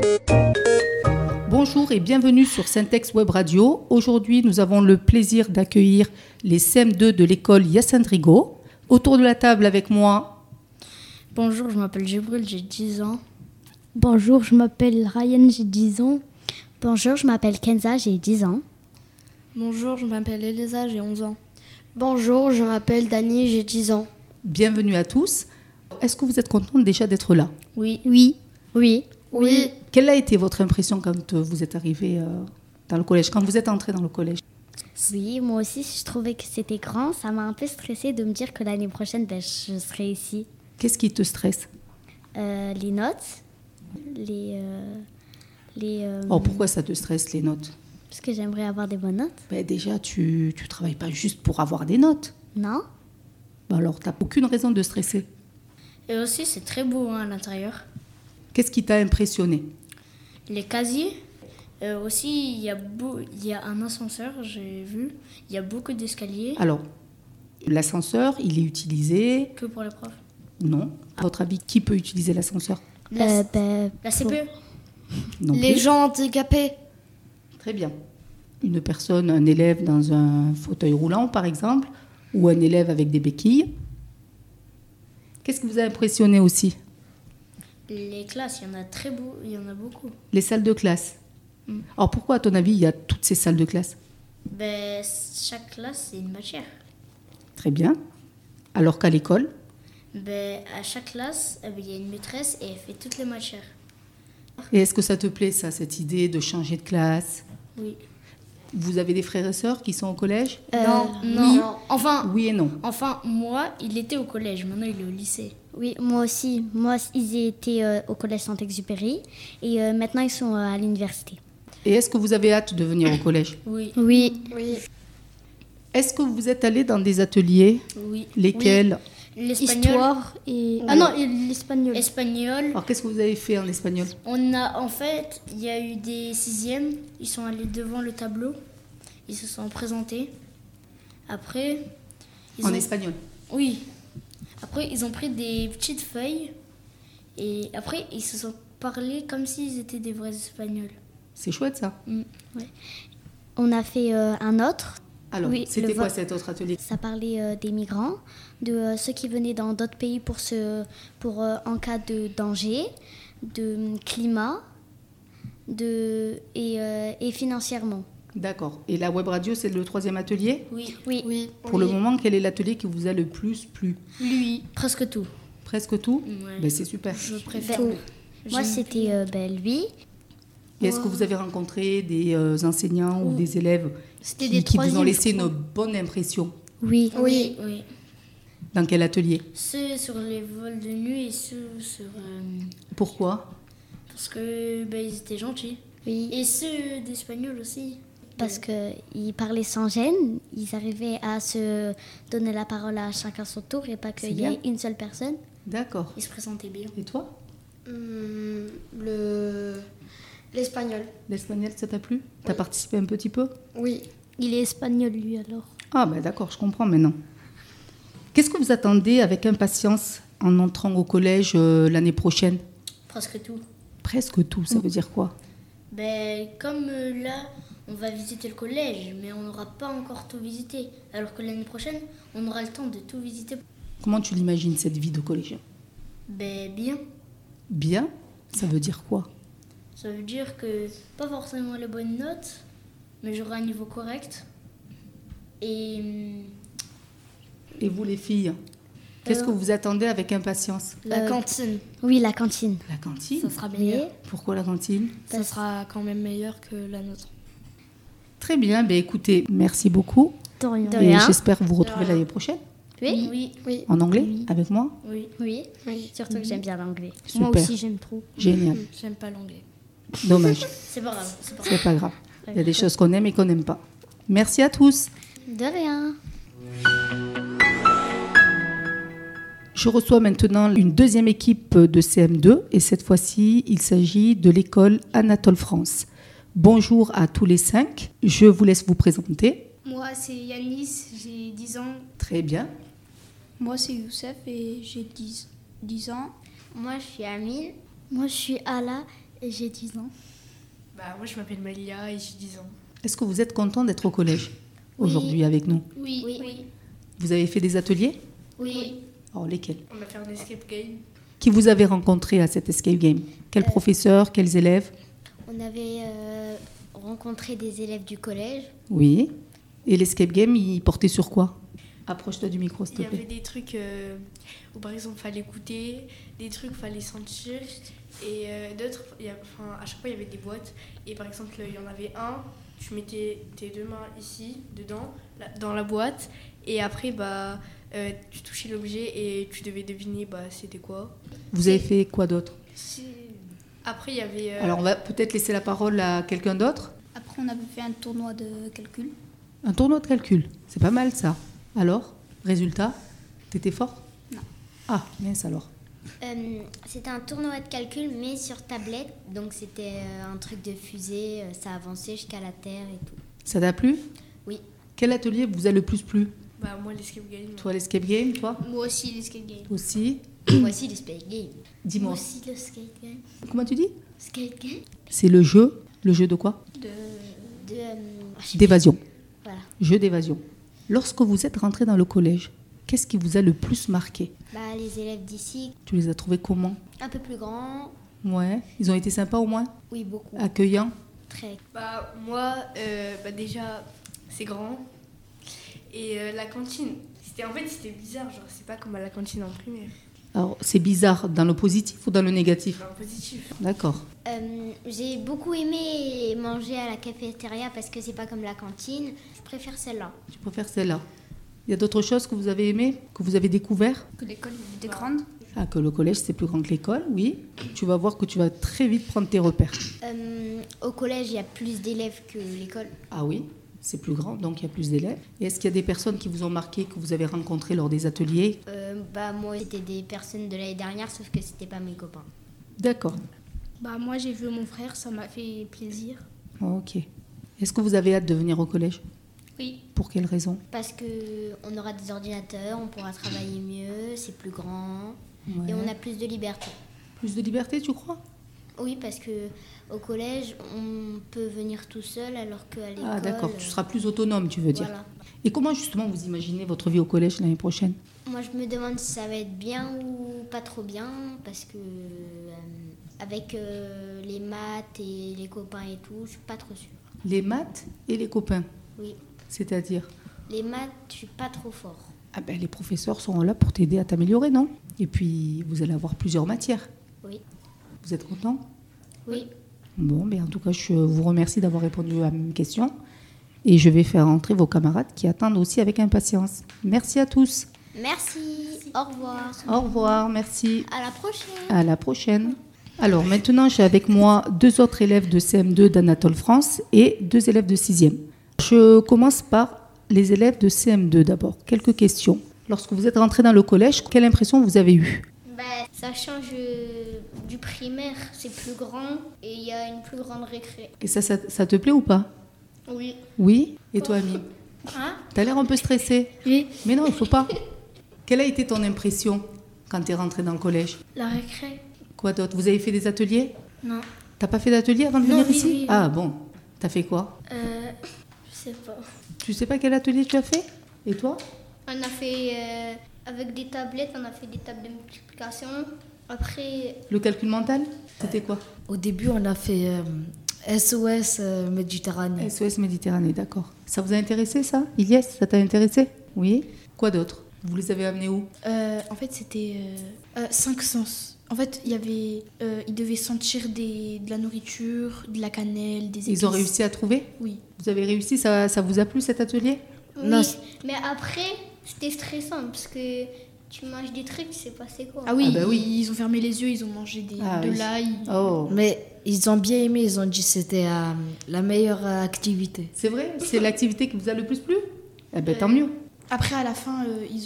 Bonjour et bienvenue sur Syntex Web Radio. Aujourd'hui, nous avons le plaisir d'accueillir les CM2 de l'école Hyacinthe Rigaud. Autour de la table avec moi. Bonjour, je m'appelle Jibril, j'ai 10 ans. Bonjour, je m'appelle Ryan, j'ai 10 ans. Bonjour, je m'appelle Kenza, j'ai 10 ans. Bonjour, je m'appelle Elisa, j'ai 11 ans. Bonjour, je m'appelle Dani, j'ai 10 ans. Bienvenue à tous. Est-ce que vous êtes contente déjà d'être là ? Oui. Quelle a été votre impression quand vous êtes arrivé dans le collège, quand vous êtes entré dans le collège ? Oui, moi aussi, je trouvais que c'était grand. Ça m'a un peu stressée de me dire que l'année prochaine, je serai ici. Qu'est-ce qui te stresse ? Les notes, Pourquoi ça te stresse, les notes ? Parce que j'aimerais avoir des bonnes notes. Déjà, tu travailles pas juste pour avoir des notes. Non. Alors, tu n'as aucune raison de stresser. Et aussi, c'est très beau à l'intérieur. Qu'est-ce qui t'a impressionné ? Les casiers. Aussi, il y a un ascenseur, j'ai vu. Il y a beaucoup d'escaliers. Alors, l'ascenseur, il est utilisé... Que pour les profs. Non. À votre avis, qui peut utiliser l'ascenseur ? La CPE. Non Les plus. gens handicapés. Très bien. Une personne, un élève dans un fauteuil roulant, par exemple, ou un élève avec des béquilles. Qu'est-ce qui vous a impressionné aussi ? Les classes, il y en a beaucoup. Les salles de classe. Alors pourquoi, à ton avis, il y a toutes ces salles de classe ? Chaque classe, c'est une matière. Très bien. Alors qu'à l'école ? À chaque classe, il y a une maîtresse et elle fait toutes les matières. Et est-ce que ça te plaît, ça, cette idée de changer de classe ? Oui. Vous avez des frères et sœurs qui sont au collège ? Non. Oui. Enfin, Oui et non. moi, il était au collège, maintenant il est au lycée. Oui, moi aussi. Moi, ils étaient au collège Saint-Exupéry et maintenant ils sont à l'université. Et est-ce que vous avez hâte de venir au collège ? Oui. Oui. Est-ce que vous êtes allé dans des ateliers ? Oui. Lesquels ? L'espagnol. Histoire et... Ah non, et l'espagnol. Espagnol. Alors qu'est-ce que vous avez fait en espagnol ? Il y a eu des 6e, ils sont allés devant le tableau, ils se sont présentés. Après, Espagnol ? Oui. Après, ils ont pris des petites feuilles et après, ils se sont parlé comme s'ils étaient des vrais Espagnols. C'est chouette, ça. On a fait un autre. Alors, Oui, c'était le quoi vote. cet autre atelier ? Ça parlait des migrants, de ceux qui venaient dans d'autres pays en cas de danger, de climat et financièrement. D'accord. Et la web radio, c'est le 3e atelier ? Oui. Pour le moment, quel est l'atelier qui vous a le plus plu ? Lui, presque tout. Presque tout ? Ouais. C'est super. Je préfère. Moi, c'était lui. Et est-ce que vous avez rencontré des enseignants ou des élèves C'était des qui vous ont troisièmes, laissé je une crois. bonne impression ? Oui. Dans quel atelier ? Ceux sur les vols de nuit et ceux sur... Pourquoi ? parce que ils étaient gentils. Oui. Et ceux d'Espagnol aussi. Parce qu'ils parlaient sans gêne, ils arrivaient à se donner la parole à chacun son tour et pas qu'il y ait bien. une seule personne. D'accord. Ils se présentaient bien. Et toi ? L'espagnol. L'espagnol, ça t'a plu ? T'as participé un petit peu ? Oui. Il est espagnol, lui, alors. Ah, d'accord, je comprends maintenant. Qu'est-ce que vous attendez avec impatience en entrant au collège l'année prochaine ? Presque tout. Presque tout, ça veut dire quoi ? Comme là, on va visiter le collège, mais on n'aura pas encore tout visité. Alors que l'année prochaine, on aura le temps de tout visiter. Comment tu l'imagines, cette vie de collégien ? Bien. Bien ? Ça veut dire quoi ? Ça veut dire que pas forcément les bonnes notes, mais j'aurai un niveau correct. Et vous, les filles, qu'est-ce que vous attendez avec impatience ? La cantine. Oui, la cantine. La cantine ? Ça sera meilleur. Pourquoi la cantine ? Ça sera quand même meilleur que la nôtre. Très bien, écoutez, merci beaucoup. De rien. Et j'espère vous retrouver l'année prochaine. Oui. En anglais, avec moi ? Oui. Surtout que j'aime bien l'anglais. Super. Moi aussi, j'aime trop. Génial. J'aime pas l'anglais. Dommage. c'est pas grave. C'est pas grave. Il y a des choses qu'on aime et qu'on n'aime pas. Merci à tous. De rien. Je reçois maintenant une deuxième équipe de CM2 et cette fois-ci, il s'agit de l'école Anatole France. Bonjour à tous les 5. Je vous laisse vous présenter. Moi, c'est Yanis, j'ai 10 ans. Très bien. Moi, c'est Youssef et j'ai 10 ans. Moi, je suis Amine. Moi, je suis Ala Et j'ai 10 ans. Moi, je m'appelle Malia et j'ai 10 ans. Est-ce que vous êtes content d'être au collège aujourd'hui avec nous? Oui. Vous avez fait des ateliers? Oui. Alors, lesquels? On a fait un escape game. Qui vous avez rencontré à cet escape game? Quels professeurs, quels élèves? On avait rencontré des élèves du collège. Oui. Et l'escape game, il portait sur quoi? Approche-toi du micro, s'il te Il y avait plaît. des trucs où, par exemple, il fallait goûter, des trucs il fallait sentir, et d'autres, à chaque fois, il y avait des boîtes. Et par exemple, il y en avait un, tu mettais tes deux mains ici, dedans, dans la boîte, et après, tu touchais l'objet et tu devais deviner c'était quoi. Vous avez fait quoi d'autre? Après, il y avait... Alors, on va peut-être laisser la parole à quelqu'un d'autre. Après, on avait fait un tournoi de calcul. Un tournoi de calcul. C'est pas mal, ça. Alors, résultat? T'étais fort? Non. Ah, mince alors. C'était un tournoi de calcul, mais sur tablette. Donc c'était un truc de fusée, ça avançait jusqu'à la Terre et tout. Ça t'a plu? Oui. Quel atelier vous a le plus plu? moi, l'escape game. Toi, l'escape game, toi? Moi aussi, l'escape game. Aussi. Voici le skate game. Dis-moi. Moi aussi, le skate game. Comment tu dis? Skate game C'est le jeu. Le jeu de quoi? D'évasion. Voilà. Jeu d'évasion. Lorsque vous êtes rentré dans le collège, qu'est-ce qui vous a le plus marqué? Les élèves d'ici, Tu les as trouvés comment? un peu plus grands. Ouais. Ils ont été sympas au moins? Oui, beaucoup. Accueillants? Très. Moi, déjà, c'est grand. Et la cantine, c'était bizarre. Genre, c'est pas comme à la cantine en primaire. Alors, c'est bizarre dans le positif ou dans le négatif? Dans le positif. D'accord. J'ai beaucoup aimé manger à la cafétéria parce que c'est pas comme la cantine. Je préfère celle-là. Tu préfères celle-là? Il y a d'autres choses que vous avez aimées, que vous avez découvert? Que l'école était grande. Ah, que le collège, c'est plus grand que l'école, oui. Tu vas voir que tu vas très vite prendre tes repères. Au collège, il y a plus d'élèves que l'école. Ah oui, c'est plus grand, donc il y a plus d'élèves. Et est-ce qu'il y a des personnes qui vous ont marqué, que vous avez rencontrées lors des ateliers? Moi, c'était des personnes de l'année dernière, sauf que c'était pas mes copains. D'accord. Moi, j'ai vu mon frère, ça m'a fait plaisir. Ok. Est-ce que vous avez hâte de venir au collège? Oui. Pour quelle raison? Parce qu'on aura des ordinateurs, on pourra travailler mieux, c'est plus grand Ouais. et on a plus de liberté. Plus de liberté, tu crois? Oui, parce que au collège, on peut venir tout seul, alors qu'à l'école... Ah d'accord, tu seras plus autonome, tu veux dire. Voilà. Et comment justement vous imaginez votre vie au collège l'année prochaine? Moi, je me demande si ça va être bien ou pas trop bien, parce que avec les maths et les copains et tout, je suis pas trop sûre. Les maths et les copains, Oui, c'est-à-dire? les maths, je suis pas trop fort. Ah ben, les professeurs seront là pour t'aider à t'améliorer, non? Et puis, vous allez avoir plusieurs matières. Oui. Vous êtes content? Oui. Bon, en tout cas, je vous remercie d'avoir répondu à mes questions. Et je vais faire entrer vos camarades qui attendent aussi avec impatience. Merci à tous. Merci. Au revoir. Au revoir, merci. À la prochaine. À la prochaine. Alors maintenant, j'ai avec moi 2 autres élèves de CM2 d'Anatole France et 2 élèves de 6e. Je commence par les élèves de CM2 d'abord. Quelques questions. Lorsque vous êtes rentrés dans le collège, quelle impression vous avez eue? Ça change du primaire, c'est plus grand et il y a une plus grande récré. Et ça te plaît ou pas? Oui. Oui. Et toi, Amine? T'as l'air un peu stressée. Oui. Mais non, il faut pas. Quelle a été ton impression quand tu es rentrée dans le collège? La récré? Quoi d'autre? Vous avez fait des ateliers? Non. T'as pas fait d'atelier avant de Non, venir oui, ici? oui. Ah bon. T'as fait quoi? Je sais pas. Tu sais pas quel atelier tu as fait? Et toi? On a fait avec des tablettes, on a fait des tables de multiplication. Après, Le calcul mental? C'était quoi? Au début, on a fait SOS Méditerranée. SOS Méditerranée, d'accord. Ça vous a intéressé ça? Ilyes, ça t'a intéressé? Oui. Quoi d'autre? Vous les avez amenés où? En fait, c'était 5 sens. En fait, ils devaient sentir de la nourriture, de la cannelle, des épices. Ils ont réussi à trouver? Oui. Vous avez réussi? Ça vous a plu cet atelier? Non, oui. Mais après, c'était stressant parce que tu manges des trucs, tu sais pas c'est quoi. Ah oui, Ah bah oui. ils ont fermé les yeux, ils ont mangé de oui. l'ail. Oh. mais ils ont bien aimé, ils ont dit que c'était la meilleure activité. C'est vrai? C'est l'activité qui vous a le plus plu? Eh ben tant mieux. Après, à la fin,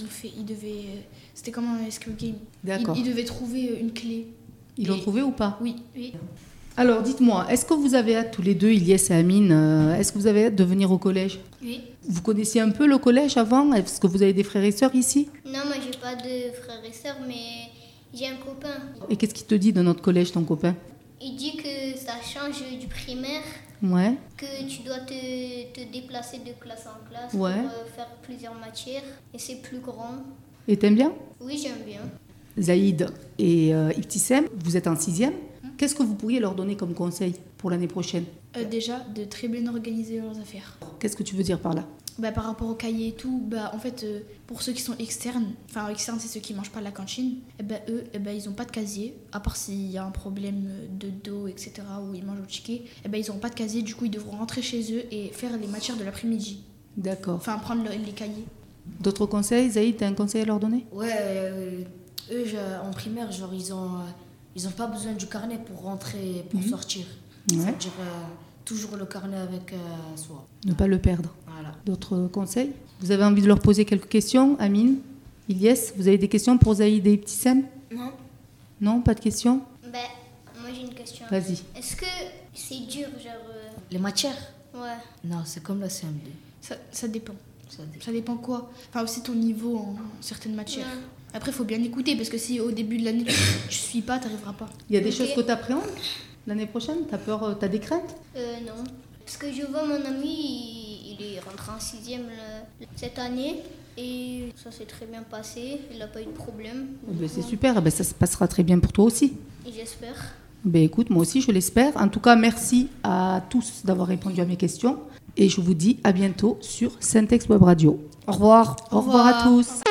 c'était comme un escape game. D'accord. Ils devaient trouver une clé. Ils l'ont trouvé ou pas? Oui. Alors, dites-moi, est-ce que vous avez hâte tous les deux, Ilyes et Amine, est-ce que vous avez hâte de venir au collège? Oui. Vous connaissiez un peu le collège avant? Est-ce que vous avez des frères et sœurs ici? Non, moi j'ai pas de frères et sœurs, mais j'ai un copain. Et qu'est-ce qu'il te dit de notre collège, ton copain? Il dit que change du primaire, Ouais. que tu dois te déplacer de classe en classe Ouais. pour faire plusieurs matières. Et c'est plus grand. Et t'aimes bien? Oui, j'aime bien. Zaïd et Ibtissem, vous êtes en 6e. Qu'est-ce que vous pourriez leur donner comme conseil pour l'année prochaine? Déjà, de très bien organiser leurs affaires. Qu'est-ce que tu veux dire par là? Par rapport au cahier et tout, en fait, pour ceux qui sont externes, enfin externes c'est ceux qui mangent pas à la cantine, eux, ils ont pas de casier, à part s'il y a un problème de dos, etc., où ils mangent au ticket, ils ont pas de casier, du coup ils devront rentrer chez eux et faire les matières de l'après-midi. D'accord. Enfin, prendre les cahiers. D'autres conseils? Zaïd, t'as un conseil à leur donner? Ouais, eux, en primaire, genre, ils ont pas besoin du carnet pour rentrer, pour sortir. Ouais. C'est-à-dire toujours le carnet avec soi. Ne pas le perdre. Voilà. D'autres conseils? Vous avez envie de leur poser quelques questions? Amine, Ilyes, vous avez des questions pour Zaïd et Ibtissem? Non. Non, pas de questions? Moi j'ai une question. Vas-y. Est-ce que c'est dur, genre... Les matières? Ouais. Non, c'est comme la CM2. Ça dépend. Ça dépend. Ça dépend quoi? Enfin, aussi ton niveau en certaines matières. Ouais. Après, il faut bien écouter, parce que si au début de l'année, tu suis pas, t'arriveras pas. Il y a des Ok. choses que tu appréhendes l'année prochaine? T'as peur, t'as des craintes? Non. Parce que je vois mon ami, il est rentré en 6e cette année. Et ça s'est très bien passé. Il n'a pas eu de problème. C'est super, ça se passera très bien pour toi aussi. Et j'espère. Écoute, moi aussi, je l'espère. En tout cas, merci à tous d'avoir répondu à mes questions. Et je vous dis à bientôt sur Syntex Web Radio. Au revoir. Au revoir à tous.